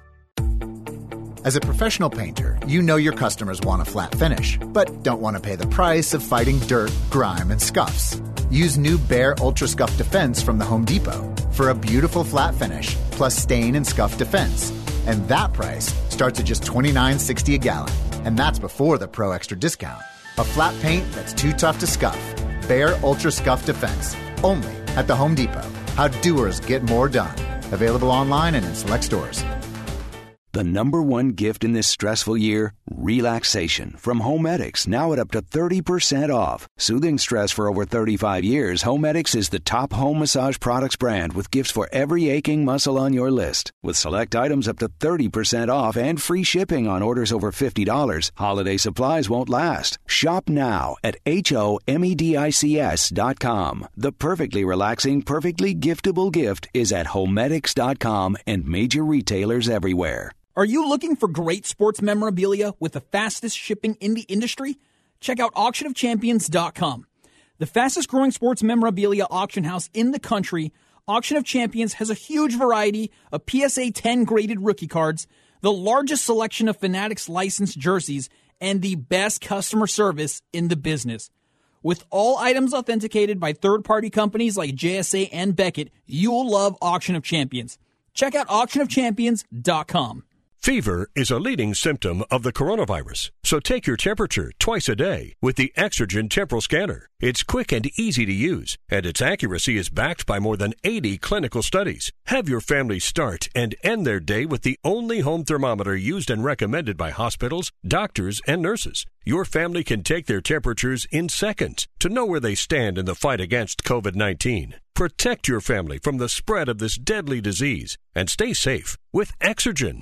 As a professional painter, you know your customers want a flat finish, but don't want to pay the price of fighting dirt, grime, and scuffs. Use new Behr Ultra Scuff Defense from the Home Depot for a beautiful flat finish, plus stain and scuff defense. And that price starts at just twenty-nine dollars and sixty cents a gallon. And that's before the Pro Extra discount. A flat paint that's too tough to scuff. Behr Ultra Scuff Defense. Only at the Home Depot. How doers get more done. Available online and in select stores. The number one gift in this stressful year? Relaxation from Homedics, now at up to thirty percent off. Soothing stress for over thirty-five years, Homedics is the top home massage products brand with gifts for every aching muscle on your list. With select items up to thirty percent off and free shipping on orders over fifty dollars, holiday supplies won't last. Shop now at H O M E D I C S dot com. The perfectly relaxing, perfectly giftable gift is at Homedics dot com and major retailers everywhere. Are you looking for great sports memorabilia with the fastest shipping in the industry? Check out auction of champions dot com. The fastest growing sports memorabilia auction house in the country, Auction of Champions has a huge variety of P S A ten graded rookie cards, the largest selection of Fanatics licensed jerseys, and the best customer service in the business. With all items authenticated by third-party companies like J S A and Beckett, you'll love Auction of Champions. Check out auction of champions dot com. Fever is a leading symptom of the coronavirus, so take your temperature twice a day with the Exergen Temporal Scanner. It's quick and easy to use, and its accuracy is backed by more than eighty clinical studies. Have your family start and end their day with the only home thermometer used and recommended by hospitals, doctors, and nurses. Your family can take their temperatures in seconds to know where they stand in the fight against covid nineteen. Protect your family from the spread of this deadly disease and stay safe with Exergen.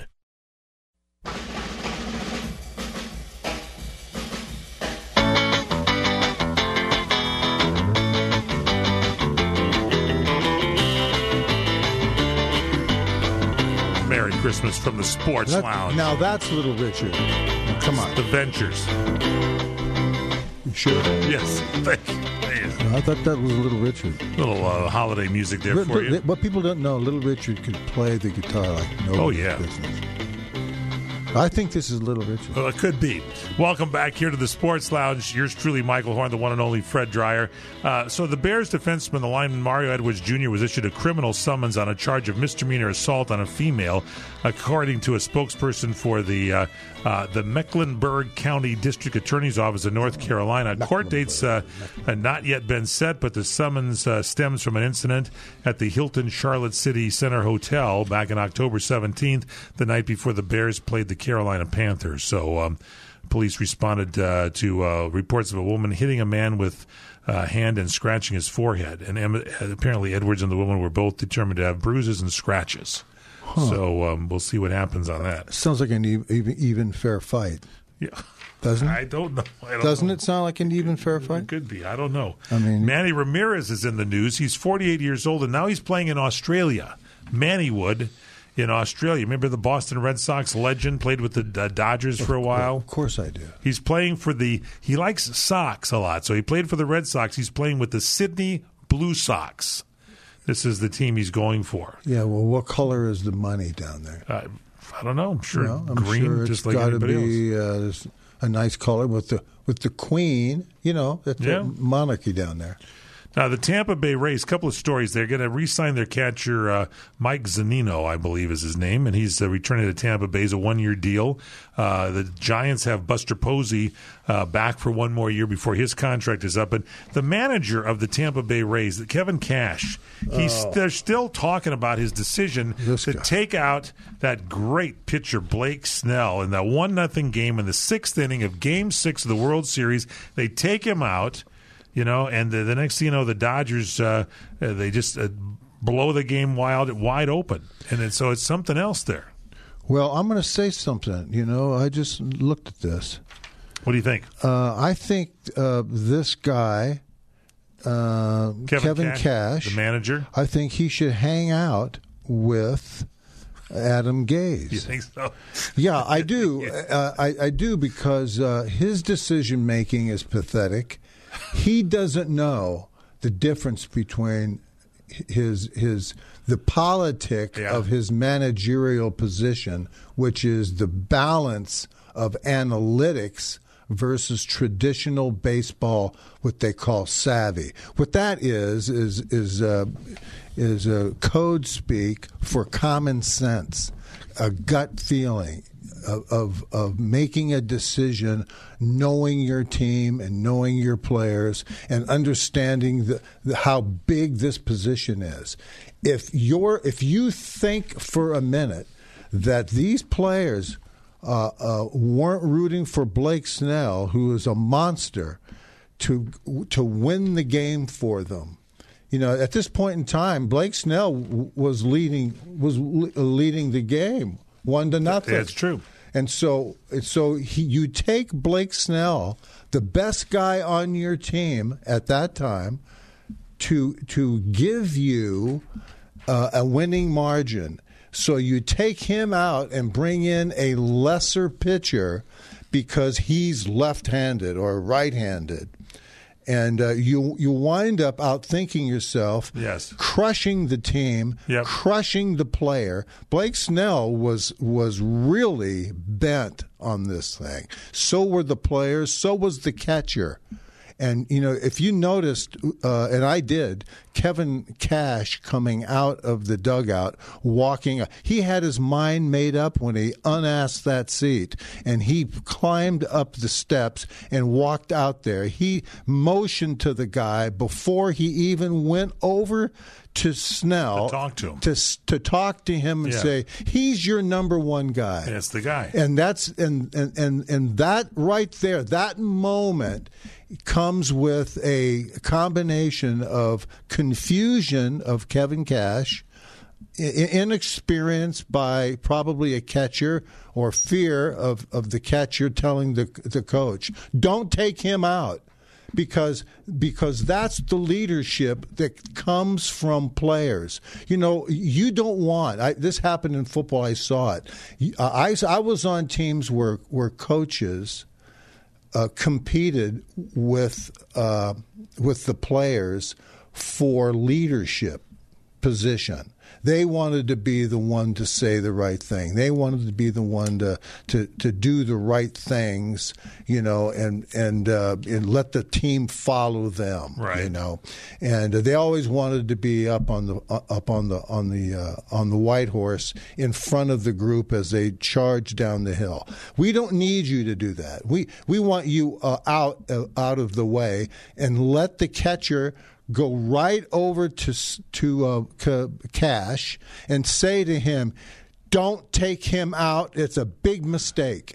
Merry Christmas from the Sports That, Lounge. Now that's Little Richard. Now, come on. The Ventures. You sure? Yes. Thank you. Man. I thought that was Little Richard. Little uh, holiday music there But, for you. What people don't know, Little Richard could play the guitar like no Oh, yeah. business. I think this is Little Richard. Well, it could be. Welcome back here to the Sports Lounge. Yours truly, Michael Horn, the one and only Fred Dreyer. Uh, so the Bears defenseman, the lineman Mario Edwards Junior, was issued a criminal summons on a charge of misdemeanor assault on a female, according to a spokesperson for the uh, uh, the Mecklenburg County District Attorney's Office in North Carolina. Court dates uh, had not yet been set, but the summons uh, stems from an incident at the Hilton Charlotte City Center Hotel back on October seventeenth, the night before the Bears played the Carolina Panthers. So um, police responded uh, to uh, reports of a woman hitting a man with a uh, hand and scratching his forehead. And em- apparently Edwards and the woman were both determined to have bruises and scratches. Huh. So um, we'll see what happens on that. Sounds like an even, even fair fight. Yeah. Doesn't it? I don't know. I don't Doesn't know. it sound like an even fair fight? It could be. I don't know. I mean, Manny Ramirez is in the news. He's forty-eight years old, and now he's playing in Australia. Manny Wood in Australia. Remember the Boston Red Sox legend? Played with the uh, Dodgers for a while. Of course I do. He's playing for the – he likes Sox a lot. So he played for the Red Sox. He's playing with the Sydney Blue Sox. This is the team he's going for. Yeah, well, what color is the money down there? Uh, I don't know. I'm sure well, I'm green, sure just like gotta anybody be, else. Uh, a nice color with the with the Queen. You know, that's Yeah. a monarchy down there. Now, the Tampa Bay Rays, a couple of stories. They're going to re-sign their catcher, uh, Mike Zunino, I believe is his name, and he's uh, returning to Tampa Bay. It's a one-year deal. Uh, the Giants have Buster Posey uh, back for one more year before his contract is up. But the manager of the Tampa Bay Rays, Kevin Cash, he's Oh. they're still talking about his decision This to guy. take out that great pitcher Blake Snell in that one nothing game in the sixth inning of Game Six of the World Series. They take him out. You know, and the, the next thing you know, the Dodgers, uh, uh, they just uh, blow the game wide, wide open. And then, so it's something else there. Well, I'm going to say something. You know, I just looked at this. What do you think? Uh, I think uh, this guy, uh, Kevin Kevin, Cash, Cash, the manager? I think he should hang out with Adam Gaze. You think so? Yeah, I do. uh, I, I do because uh, his decision making is pathetic. He doesn't know the difference between his his the politic Yeah. of his managerial position, which is the balance of analytics versus traditional baseball, what they call savvy. What that is is is uh, is a code speak for common sense, a gut feeling of, of of making a decision, knowing your team and knowing your players, and understanding the, the, how big this position is. If you're if you think for a minute that these players uh, uh, weren't rooting for Blake Snell, who is a monster, to to win the game for them. You know, at this point in time, Blake Snell w- was leading was le- leading the game one to nothing. That's true. And so, so he, you take Blake Snell, the best guy on your team at that time, to to give you uh, a winning margin. So you take him out and bring in a lesser pitcher because he's left-handed or right-handed. And uh, you you wind up outthinking yourself, yes. crushing the team, yep. crushing the player. Blake Snell was was really bent on this thing. So were the players. So was the catcher. And, you know, if you noticed, uh, and I did, Kevin Cash coming out of the dugout, walking, he had his mind made up when he unasked that seat, and he climbed up the steps and walked out there. He motioned to the guy before he even went over to Snell to talk to him, to, to talk to him and yeah. say, he's your number one guy. That's the guy. And that's and, and, and, and that right there, that moment comes with a combination of confusion of Kevin Cash, inexperience by probably a catcher, or fear of, of the catcher telling the the coach, don't take him out. Because because that's the leadership that comes from players. You know, you don't want I, – this happened in football. I saw it. I, I was on teams where, where coaches uh, competed with uh, with the players for leadership position. They wanted to be the one to say the right thing. They wanted to be the one to to, to do the right things, you know, and and uh, and let the team follow them, right. you know. And they always wanted to be up on the uh, up on the on the uh, on the white horse in front of the group as they charge down the hill. We don't need you to do that. We we want you uh, out uh, out of the way and let the catcher go right over to to uh, Cash and say to him, "Don't take him out. It's a big mistake."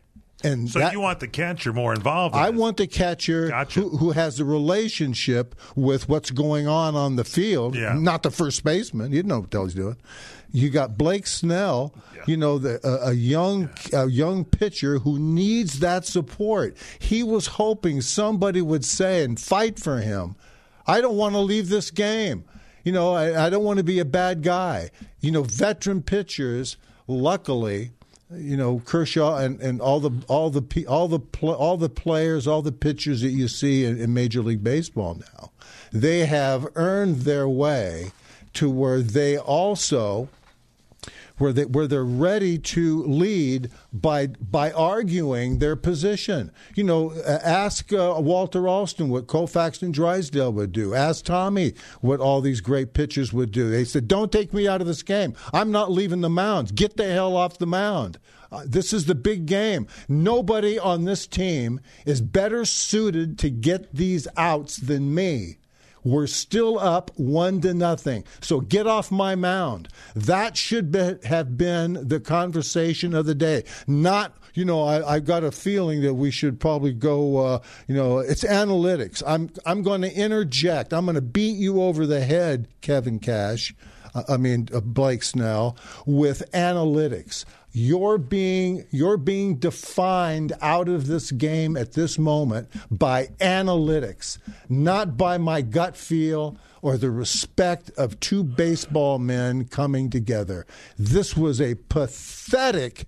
And so that, you want the catcher more involved in I this. want the catcher gotcha. who, who has a relationship with what's going on on the field, yeah. not the first baseman. You know what the hell he's doing. You got Blake Snell, yeah. you know, the, a, a young yeah. a young pitcher who needs that support. He was hoping somebody would say and fight for him, I don't want to leave this game. You know, I, I don't want to be a bad guy. You know, veteran pitchers, luckily, you know, Kershaw and, and all the all the all the all the players, all the pitchers that you see in, in Major League Baseball now, they have earned their way to where they also where they where they're ready to lead by by arguing their position. You know, ask uh, Walter Alston what Koufax and Drysdale would do. Ask Tommy what all these great pitchers would do. They said, "Don't take me out of this game. I'm not leaving the mound. Get the hell off the mound. Uh, this is the big game. Nobody on this team is better suited to get these outs than me. We're still up one to nothing. So get off my mound." That should be, have been the conversation of the day. Not, you know, I, I've got a feeling that we should probably go, uh, you know, it's analytics. I'm I'm going to interject. I'm going to beat you over the head, Kevin Cash. Uh, I mean, uh, Blake Snell, with analytics. You're being you're being defined out of this game at this moment by analytics, not by my gut feel or the respect of two baseball men coming together. This was a pathetic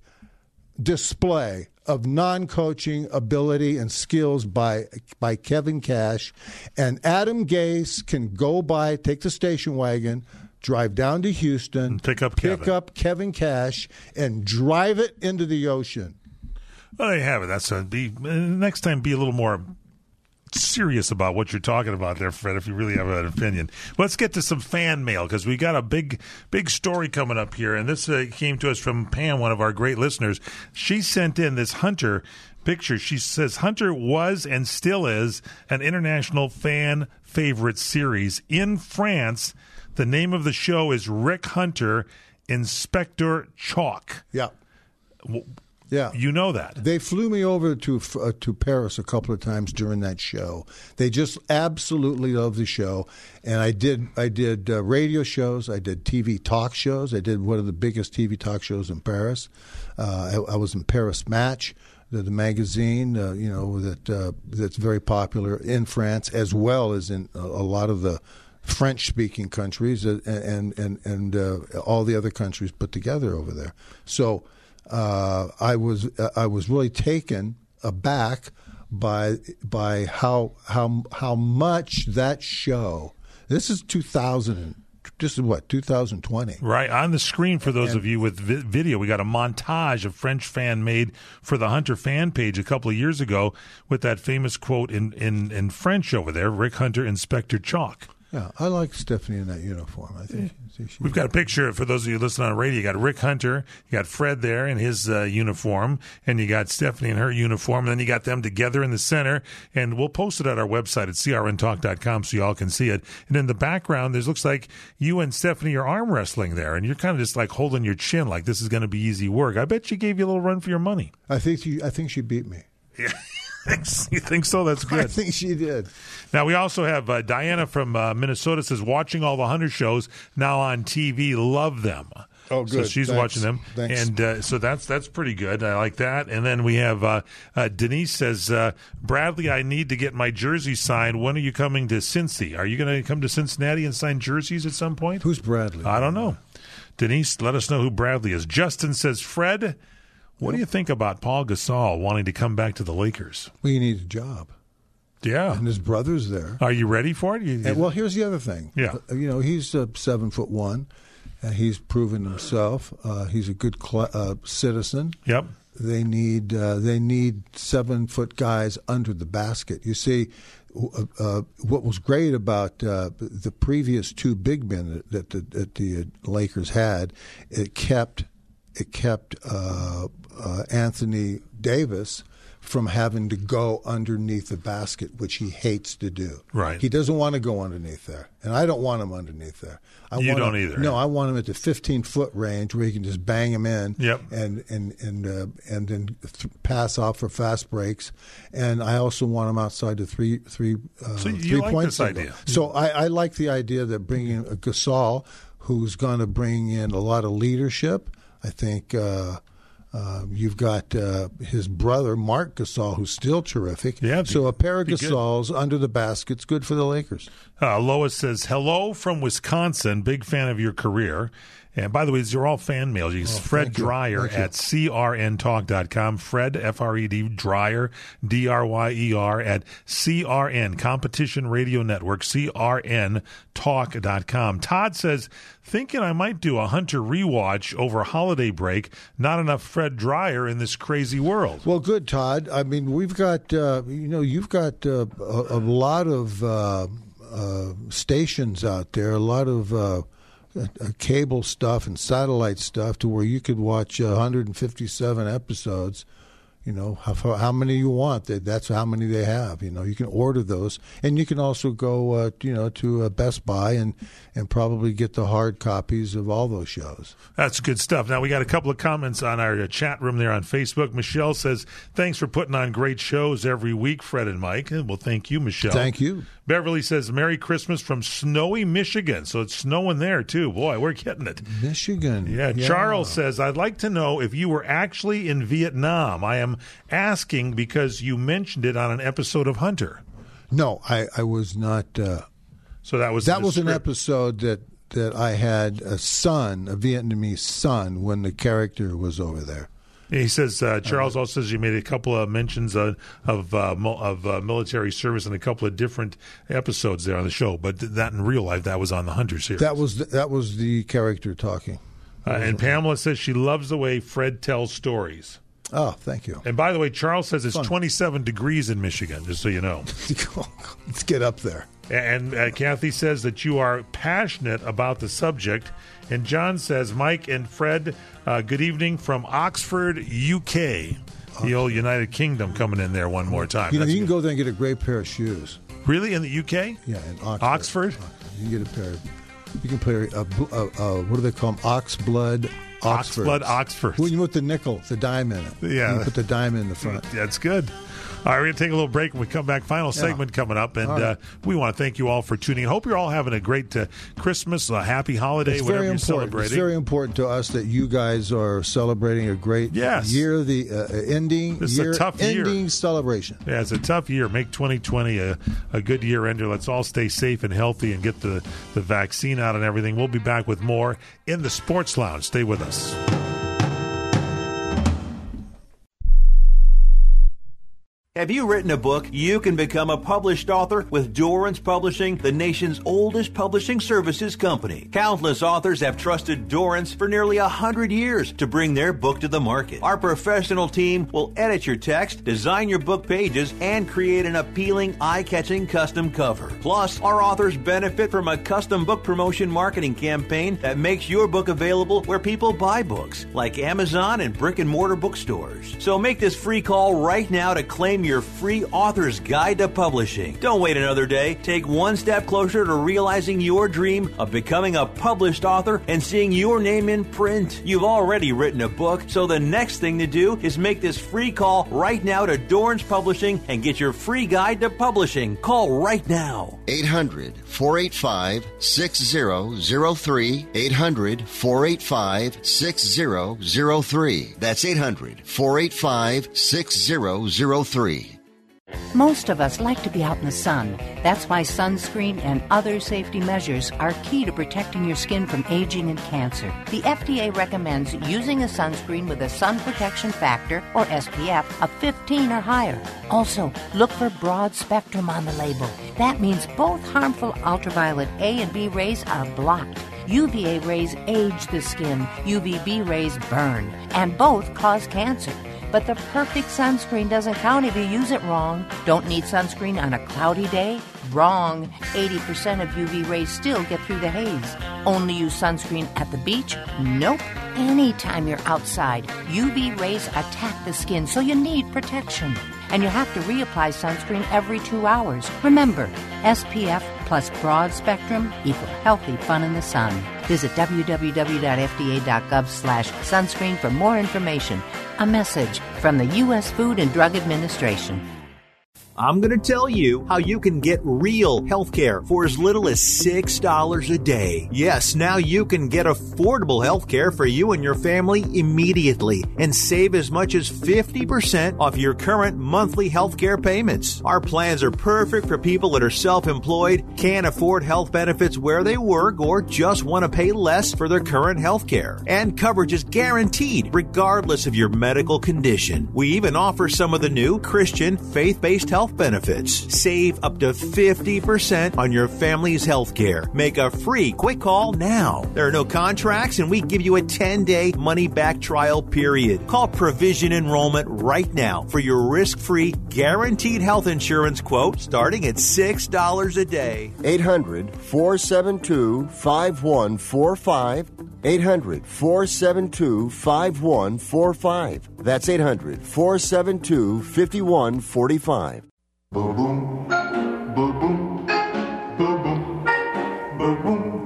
display of non-coaching ability and skills by by Kevin Cash, and Adam Gase can go by, take the station wagon, drive down to Houston, and pick up pick Kevin. up Kevin Cash, and drive it into the ocean. Well, there you have it. That's a, be next time. Be a little more serious about what you're talking about there, Fred, if you really have an opinion. Let's get to some fan mail, because we got a big, big story coming up here, and this uh, came to us from Pam, one of our great listeners. She sent in this Hunter picture. She says Hunter was and still is an international fan favorite series in France. The name of the show is Rick Hunter, Inspector Chalk. Yeah. Yeah, you know that. They flew me over to uh, to Paris a couple of times during that show. They just absolutely love the show, and I did I did uh, radio shows, I did T V talk shows, I did one of the biggest T V talk shows in Paris. Uh, I, I was in Paris Match, the, the magazine, uh, you know that uh, that's very popular in France as well as in a, a lot of the French-speaking countries and and and, and uh, all the other countries put together over there. So uh, I was I was really taken aback by by how how how much that show. This is two thousand. This is what, two thousand twenty. Right. On the screen, for those and, of you with vi- video, we got a montage of French fan made for the Hunter fan page a couple of years ago with that famous quote in, in, in French over there, Rick Hunter, Inspector Chalk. Yeah, I like Stephanie in that uniform. I think, I think she We've got a picture, for those of you listening on radio, you got Rick Hunter, you got Fred there in his uh, uniform, and you got Stephanie in her uniform, and then you got them together in the center, and we'll post it at our website at c r n talk dot com so you all can see it. And in the background, there looks like you and Stephanie are arm wrestling there, and you're kind of just like holding your chin like this is going to be easy work. I bet she gave you a little run for your money. I think she, I think she beat me. Yeah. You think so? That's good. I think she did. Now, we also have uh, Diana from uh, Minnesota says, watching all the Hunter shows now on T V, love them. Oh, good. So she's Thanks. watching them. Thanks. And uh, so that's that's pretty good. I like that. And then we have uh, uh, Denise says, uh, Bradley, I need to get my jersey signed. When are you coming to Cincy? Are you going to come to Cincinnati and sign jerseys at some point? Who's Bradley? I don't know. Denise, let us know who Bradley is. Justin says, Fred, what do you think about Paul Gasol wanting to come back to the Lakers? Well, you need a job. Yeah. And his brother's there. Are you ready for it? You, you... And, well, here's the other thing. Yeah. Uh, you know, he's uh, seven foot one. Uh, he's proven himself. Uh, he's a good cl- uh, citizen. Yep. They need uh, they need seven foot guys under the basket. You see, uh, uh, what was great about uh, the previous two big men that the, that the Lakers had, it kept it kept uh, uh, Anthony Davis from having to go underneath the basket, which he hates to do. Right. He doesn't want to go underneath there, and I don't want him underneath there. I you want don't him, either. No, I want him at the fifteen-foot range where he can just bang him in yep. and and and uh, and then th- pass off for fast breaks. And I also want him outside the three three uh, so you three like point this signal. idea. So I, I like the idea that bringing a Gasol, who's going to bring in a lot of leadership. I think uh, uh, you've got uh, his brother, Mark Gasol, who's still terrific. Yeah, so a pair of be Gasols good. under the basket's good for the Lakers. Uh, Lois says, hello from Wisconsin. Big fan of your career. And by the way, these are all fan mails. You can Oh, Fred thank you. Dreyer Thank you. at c r n talk dot com. Fred, F R E D, Dreyer, D R Y E R, at C R N, Competition Radio Network, C R N talk dot com. Todd says, thinking I might do a Hunter rewatch over holiday break. Not enough Fred Dreyer in this crazy world. Well, good, Todd. I mean, we've got, uh, you know, you've got uh, a, a lot of uh, uh, stations out there, a lot of uh, uh, cable stuff and satellite stuff to where you could watch uh, one hundred fifty-seven episodes. You know, how, how many you want, that's how many they have. You know, you can order those. And you can also go, uh, you know, to uh, Best Buy and, and probably get the hard copies of all those shows. That's good stuff. Now, we got a couple of comments on our uh, chat room there on Facebook. Michelle says, thanks for putting on great shows every week, Fred and Mike. Well, thank you, Michelle. Thank you. Beverly says, Merry Christmas from snowy Michigan. So it's snowing there, too. Boy, we're getting it. Michigan. Yeah. yeah. Charles says, I'd like to know if you were actually in Vietnam. I am asking because you mentioned it on an episode of Hunter. No, I, I was not. Uh, so that was that was script. an episode that, that I had a son, a Vietnamese son, when the character was over there. He says, uh, Charles also says you made a couple of mentions uh, of uh, mo- of uh, military service in a couple of different episodes there on the show, but th- that in real life, that was on the Hunter series. That was the, that was the character talking. Uh, and Pamela says she loves the way Fred tells stories. Oh, thank you. And by the way, Charles says it's Fun. twenty-seven degrees in Michigan, just so you know. Let's get up there. And uh, Kathy says that you are passionate about the subject. And John says, Mike and Fred, uh, good evening from Oxford, U K. The old United Kingdom coming in there one more time. You know, That's you can good. go there and get a great pair of shoes. Really? In the U K? Yeah, in Oxford. Oxford? You can get a pair. Of, you can play a, a, a, what do they call them? Oxblood Oxford. Oxblood Oxford. When you put the nickel, the dime in it. Yeah. You put the dime in the front. That's good. All right, we're going to take a little break when we come back. Final Yeah. segment coming up, and All right. uh, we want to thank you all for tuning in. Hope you're all having a great uh, Christmas, a happy holiday, It's whatever very you're important. celebrating. It's very important to us that you guys are celebrating a great Yes. year, the uh, ending This is year, a tough year. ending celebration. Yeah, it's a tough year. Make twenty twenty a, a good year ender. Let's all stay safe and healthy and get the, the vaccine out and everything. We'll be back with more in the Sports Lounge. Stay with us. Have you written a book? You can become a published author with Dorrance Publishing, the nation's oldest publishing services company. Countless authors have trusted Dorrance for nearly a hundred years to bring their book to the market. Our professional team will edit your text, design your book pages, and create an appealing, eye-catching custom cover. Plus, our authors benefit from a custom book promotion marketing campaign that makes your book available where people buy books, like Amazon and brick-and-mortar bookstores. So make this free call right now to claim your free author's guide to publishing. Don't wait another day. Take one step closer to realizing your dream of becoming a published author and seeing your name in print. You've already written a book, so the next thing to do is make this free call right now to Dorrance Publishing and get your free guide to publishing. Call right now. eight hundred, four eight five, six zero zero three. eight hundred, four eight five, six zero zero three. That's eight hundred, four eight five, six zero zero three. Most of us like to be out in the sun. That's why sunscreen and other safety measures are key to protecting your skin from aging and cancer. The F D A recommends using a sunscreen with a sun protection factor, or S P F, of fifteen or higher. Also, look for broad spectrum on the label. That means both harmful ultraviolet A and B rays are blocked. U V A rays age the skin, U V B rays burn, and both cause cancer. But the perfect sunscreen doesn't count if you use it wrong. Don't need sunscreen on a cloudy day? Wrong. eighty percent of U V rays still get through the haze. Only use sunscreen at the beach? Nope. Anytime you're outside, U V rays attack the skin, so you need protection. And you have to reapply sunscreen every two hours. Remember, S P F plus broad spectrum equal healthy fun in the sun. Visit w w w dot f d a dot gov slash sunscreen for more information. A message from the U S Food and Drug Administration. I'm going to tell you how you can get real health care for as little as six dollars a day. Yes, now you can get affordable health care for you and your family immediately and save as much as fifty percent off your current monthly health care payments. Our plans are perfect for people that are self-employed, can't afford health benefits where they work, or just want to pay less for their current health care. And coverage is guaranteed regardless of your medical condition. We even offer some of the new Christian faith-based health benefits. Save up to fifty percent on your family's health care. Make a free quick call now. There are no contracts, and we give you a ten-day money-back trial period. Call Provision Enrollment right now for your risk-free, guaranteed health insurance quote starting at six dollars a day. eight hundred, four seven two, five one four five. eight hundred, four seven two, five one four five. That's eight hundred, four seven two, five one four five. Boom, boom, boom, boom, boom, boom, boom, boom,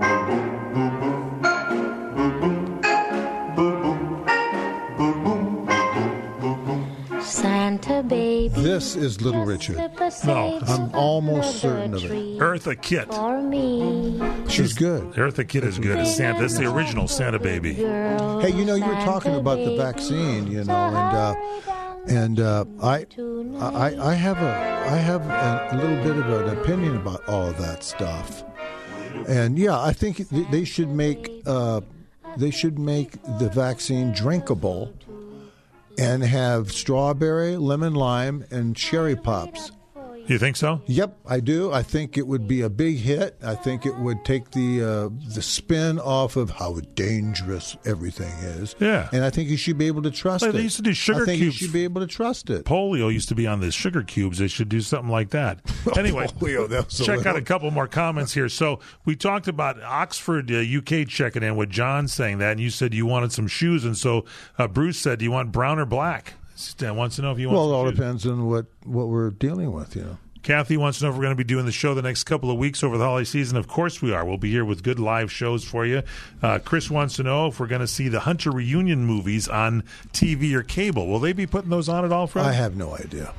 Santa baby. This is Little Richard. No, I'm almost certain of it. Eartha Kitt. She's good. Eartha Kitt is good as Santa. That's the original Santa baby. Hey, you know, you were talking about the vaccine, you know, and uh, and uh, I, I, I have a, I have a, a little bit of an opinion about all of that stuff, and yeah, I think they should make, uh, they should make the vaccine drinkable, and have strawberry, lemon, lime, and cherry pops. You think so? Yep, I do. I think it would be a big hit. I think it would take the uh, the spin off of how dangerous everything is. Yeah. And I think you should be able to trust Like it. they used to do sugar I think cubes. you should be able to trust it. Polio used to be on the sugar cubes. They should do something like that. Anyway, Polio, that was a check out little- a couple more comments here. So we talked about Oxford, uh, U K checking in with John saying that, and you said you wanted some shoes, and so uh, Bruce said, do you want brown or black? Stan wants to know if you want Well, it some all shoes. depends on what, what we're dealing with, you know. Kathy wants to know if we're going to be doing the show the next couple of weeks over the holiday season. Of course we are. We'll be here with good live shows for you. Uh, Chris wants to know if we're going to see the Hunter reunion movies on T V or cable. Will they be putting those on at all, Fred? I have no idea.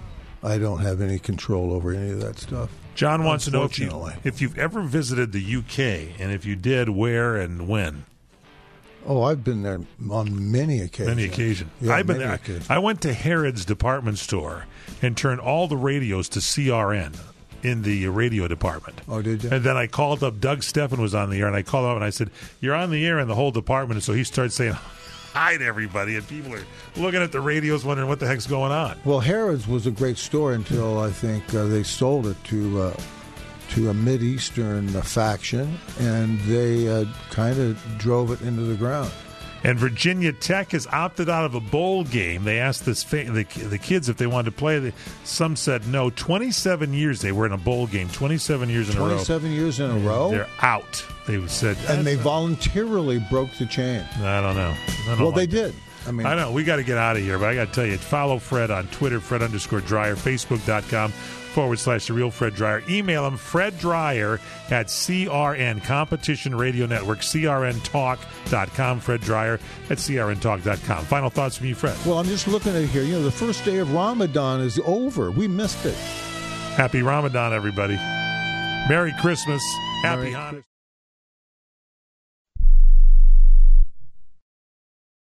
I don't have any control over any of that stuff. John wants to know if, you, if you've ever visited the U K, and if you did, where and when. Oh, I've been there on many occasions. Many occasions. Yeah, I've been many there. occasions. I went to Harrods department store and turned all the radios to C R N in the radio department. Oh, did you? And then I called up, Doug Steffen was on the air, and I called up and I said, "You're on the air in the whole department." And so he started saying hi to everybody, and people are looking at the radios wondering what the heck's going on. Well, Harrods was a great store until I think uh, they sold it to uh, to a Mideastern uh, faction, and they uh, kind of drove it into the ground. And Virginia Tech has opted out of a bowl game. They asked this fa- the, the kids if they wanted to play. Some said no. twenty-seven years they were in a bowl game. twenty-seven years in a row. twenty-seven years in a row? They're out. They said, and they voluntarily broke the chain. I don't know. I don't well, like they did. I mean, I know. We got to get out of here, but I got to tell you, follow Fred on Twitter, Fred underscore Dryer, Facebook.com forward slash The Real Fred Dryer. Email him, Fred Dryer at C R N, Competition Radio Network, C R N talk dot com, Fred Dryer at C R N talk dot com. Final thoughts from you, Fred? Well, I'm just looking at here. You know, the first day of Ramadan is over. We missed it. Happy Ramadan, everybody. Merry Christmas. Happy Merry Hanukkah.